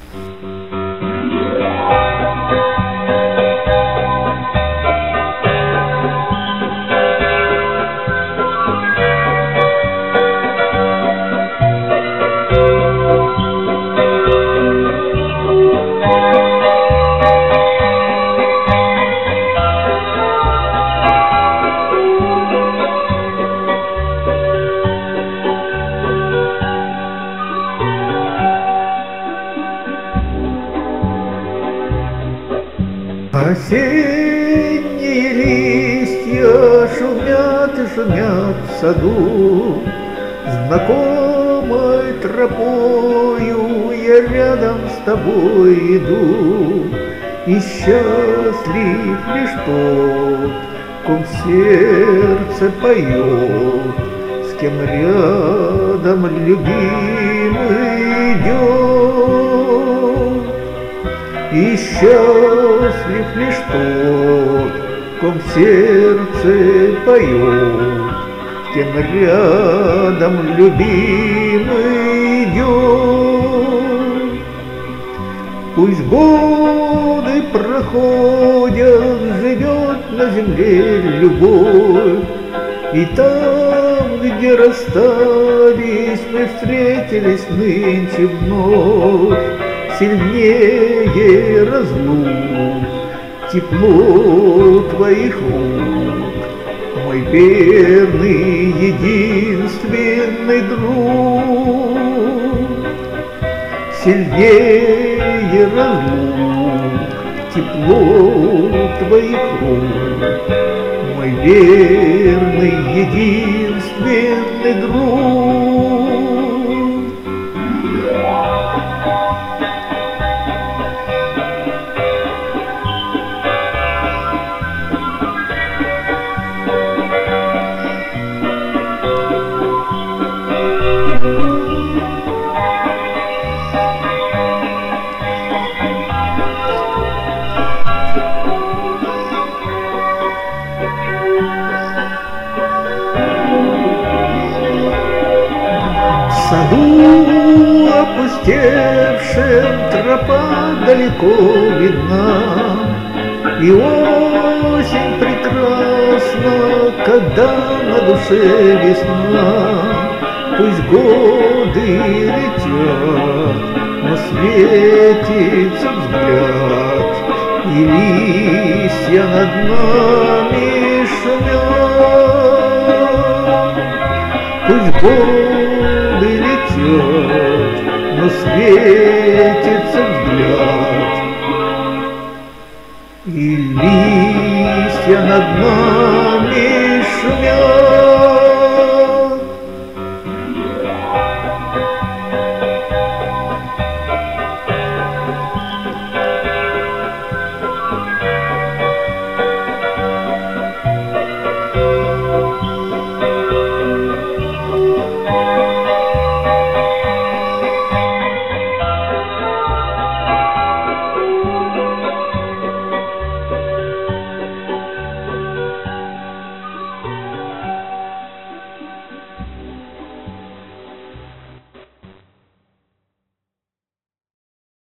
Осенние листья шумят и шумят в саду, знакомой тропою я рядом с тобой иду, и счастлив лишь тот, ком сердце поет, с кем рядом любимый идет. И счастлив лишь тот, ком сердце поет, с кем рядом любимый идет. Пусть годы проходят, живет на земле любовь, и там, где расстались, мы встретились нынче вновь. Сильнее разлук тепло твоих рук, мой верный, единственный друг. Сильнее разлук тепло твоих рук, мой верный, единственный друг. В саду опустевшем тропа далеко видна, и осень прекрасна, когда на душе весна. Пусть годы летят, но светится взгляд, и листья над нами шумят. Пусть годы летят, но светится взгляд, и листья над нами